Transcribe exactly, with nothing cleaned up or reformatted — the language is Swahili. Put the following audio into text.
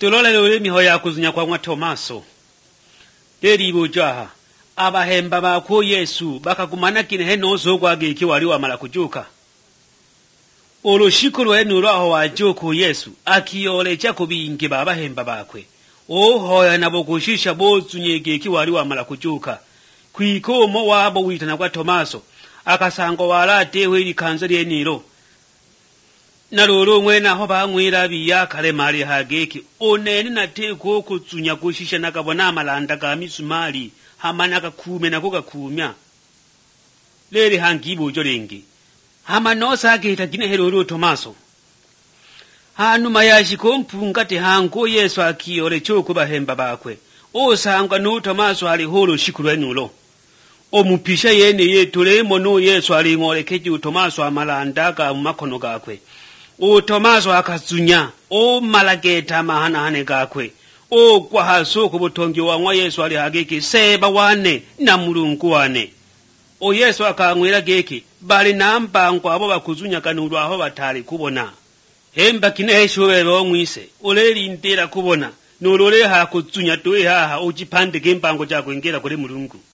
tulole lole mihoya yakuzunya kwa mwa Tomaso. Teri bujaha abahemba bako Yesu bakakumana kine henozo gwagiki wali wamala kujuka. Olushiko lwenu lwaho wajuku Yesu akiyolecha kubingi babahemba bakwe. Ohoya nabo kushisha bozunyegeki wali wamala kujuka. Kwikomo wabo witana kwa Tomaso akasango walatewe likanza lyeniro. Nalolo mwena ho bangwira biya kale mali hageki onene nateko okutsunya kushisha nakabona amalanda ga misumali hamana kakume nako kakumya. Leli hangibo jolengi hamanosa ageta gine helolo Tomaso. Hanu mayashi kompunga te hango Yesu akiyole choko bahemba bakwe. Osanga no Tomaso ali holo shikulwenulo. Omupisha yene yetulemo no Yesu ali ngolekeji Tomaso amalanda ga makono gakwe. O Tomaso akazunya o malageta mahana hane gakwe. O kwa hasoko butongi wa mwa Yesu ali hageki seba wane na mulungu wane. O Yesu akangwira geki bali nambango abo bakuzunya kanulu aho batali kubona. Hemba kinesho bebe omwise oleli ntera kubona nolole ha kuzunya tuwe haha ujipande gembango jako ingera kule mulungu.